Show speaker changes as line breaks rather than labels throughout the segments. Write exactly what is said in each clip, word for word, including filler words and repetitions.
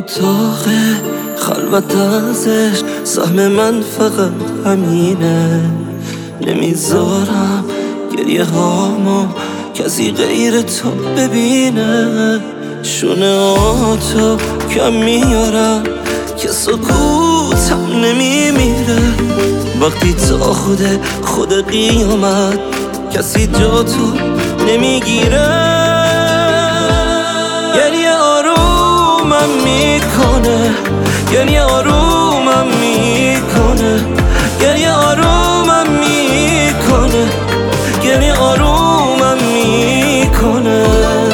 اتاق خلوت ازش سهم من فقط همینه. نمیذارم گریه هامو کسی غیر تو ببینه. شونه آتو کم میارم که سکوتم نمیمیره. وقتی تا خود خود قیامت کسی جا تو نمیگیره. گریه آرومم میکنه، گریه آرومم میکنه، گریه آرومم میکنه، گریه آرومم میکنه.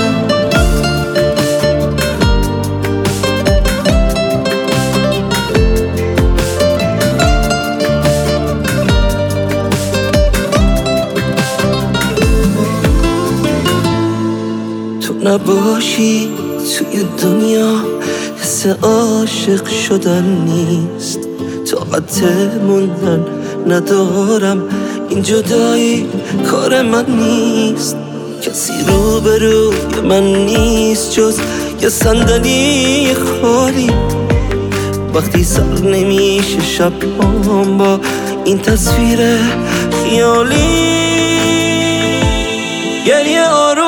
تو نباشی توی دنیا حس عاشق شدن نیست. طاقت موندن ندارم، این جدایی کار من نیست. کسی روبروی من نیست جز یه صندلی خالی. وقتی سر نمیشه شبام با این تصویر خیالی. گریه آروم